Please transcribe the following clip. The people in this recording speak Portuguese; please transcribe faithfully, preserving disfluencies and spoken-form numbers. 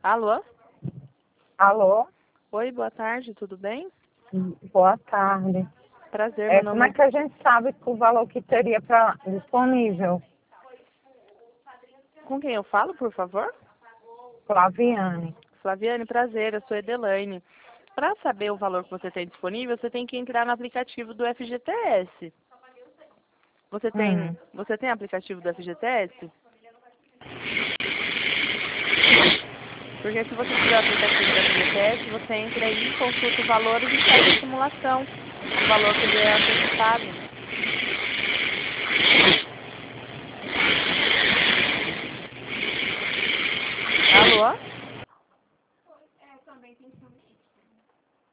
Alô? Alô? Oi, boa tarde, tudo bem? Boa tarde. Prazer, É, meu como nome é que a gente sabe o valor que teria pra, disponível? é... Com quem eu falo, por favor? Flaviane. Flaviane, prazer, eu sou Edelaine. Para saber o valor que você tem disponível, você tem que entrar no aplicativo do F G T S. Você tem, Hum. você tem aplicativo do F G T S? Porque se você tiver o aplicativo do F G T S, você entra aí, consulta o valor e faz a simulação. O valor que ele é antecipado. Alô?